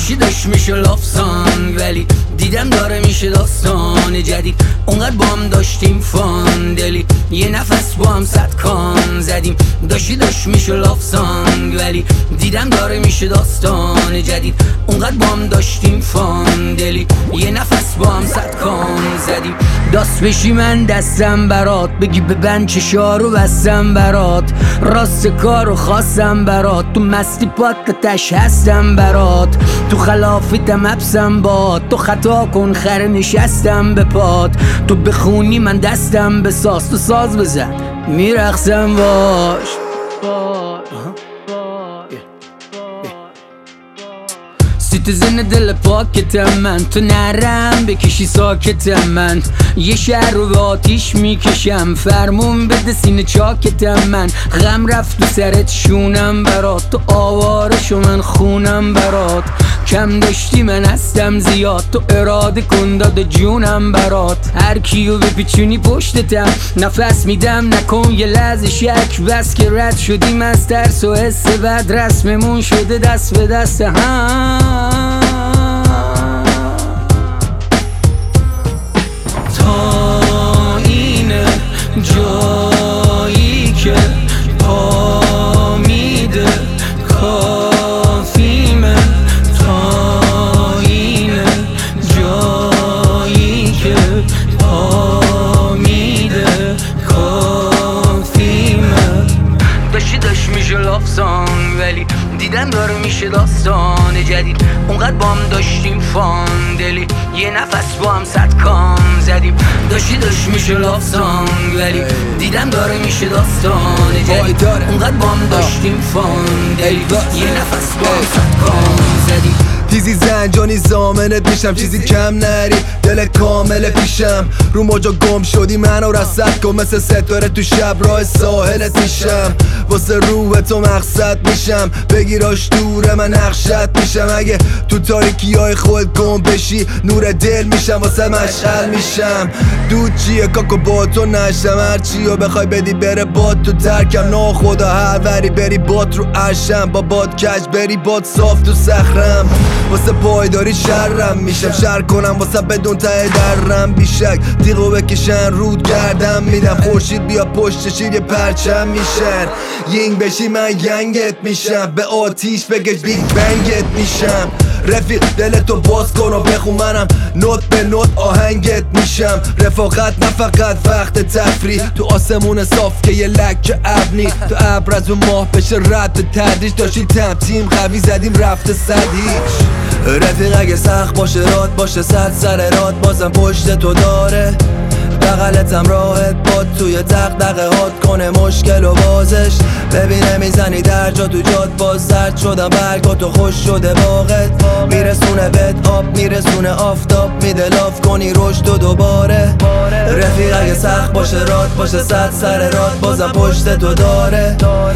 داشت میشه لافسان، ولی دیدم داره میشه داستان جدید. اونقدر با هم داشتیم فان دلی، یه نفس با هم 100 کان زدیم. داشت میشه لافسان، ولی دیدم داره میشه داستان جدید. اونقدر با هم داشتیم فان دلی، یه نفس با هم 100 کان زدیم. داست بشی من دستم برات، بگی ببند چشارو بستم برات. راست کارو خواستم برات، تو مستی پاکتش هستم برات. تو خلافیتم حبسم باد، تو خطا کن خره نشستم به پات. تو بخونی من دستم بساز، تو ساز بزن میرقصم باش. سیتیزن دل پاکتم من، تو نرم بکشی ساکتم من. یه شهر رو به آتیش میکشم، فرمون بده سینه چاکتم من. غم رفت تو سرت شونم برات، تو آوارشو من خونم برات. کم داشتی من هستم زیاد، تو اراده کن داد جونم برات. هر کیو بپیچونی پشتتم، نفس میدم نکن یه لحظه شک. بس که رد شدیم از ترس و حس بد، رسممون شده دست به دست هم. تا اینه جایی که پا میده کافیمه. تا اینه جایی که پا میده کافیمه. داشت میشه لافسان، ولی دیدن داره میشه داستان جدید. اونقدر با هم داشتیم فان دلی، یه نفس با هم 100 کان زدیم. داشت میشه لافسان، ولی دیدن داره میشه داستان جدید. اونقدر با هم داشتیم فان دلی، یه نفس با هم 100 کان زدیم. تیزی زنجانی زامنت میشم، چیزی کم نری دل کامل پیشم. رو موجا گم شدی منو رصد کن، مثل ستاره تو شب راه ساحلت میشم. واسه روح تو مقصد میشم، بگیراش دوره من نقشت میشم. اگه تو تاریکی های خود گم بشی، نور دل میشم واسه مشعل میشم. دود چیه کاکو با تو نشم، هرچی رو بخوای بدی بره باد تو ترکم. نا خدا هر وری بری باد رو عرشم، با باد کج بری باد صاف تو صخرم. واسه پایداری شرم میشم، شر کنم واسه بدون ته درم. بیشک تیغو بکشن رود گردم میدم، خورشید بیا پشت شیر یه پرچم میشن. یینگ بشی من ینگت میشم، به آتیش بگش بیگ بنگت میشم. رفیق دلتو باز کن و بخون، منم نوت به نوت آهنگت میشم. رفاقت نه فقط وقت تفریح، تو آسمون صاف که یه لکه ابنی. تو ابر از اون ماه بشه رد به تدریج، داشتیم تیم قوی زدیم رفته صدیش. رفیق اگه سخت باشه راد باشه 100 سر راد، بازم پشت تو داره. بغلتم راحت باد توی دغدغه هات کنه مشکل و بازش. ببینه میزنی در جا تو جاد، باز زرد شدم برگاتو خوش شده باغت. میرسونه بهت آب میرسونه آفتاب، میده لاف کنی رشد و دوباره. رفیق اگه سخت باشه راد باشه 100 سر راد، بازم پشت تو داره.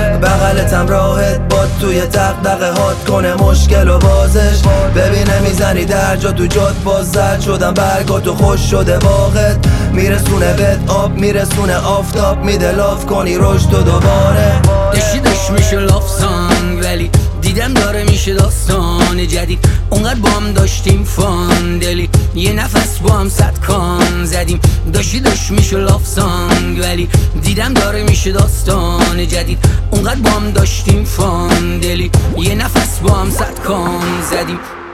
بغلتم راحت باد توی دغدغه هات کنه مشکل و بازش. ببینه میزنی در جا تو جاد، باز زرد شدم برگاتو خوش شده باغت. میرسونه بهت آب میرسونه آفتاب، میده لاف کنی رشد و دوباره. داشت میشه لافسان، ولی دیدم داره میشه داستان جدید. اونقدر با هم داشتیم فان دلی، یه نفس با هم 100 کان زدیم. داشت میشه لافسان، ولی دیدم داره میشه داستان جدید. اونقدر با هم داشتیم فان دلی، یه نفس با هم 100 کان زدیم.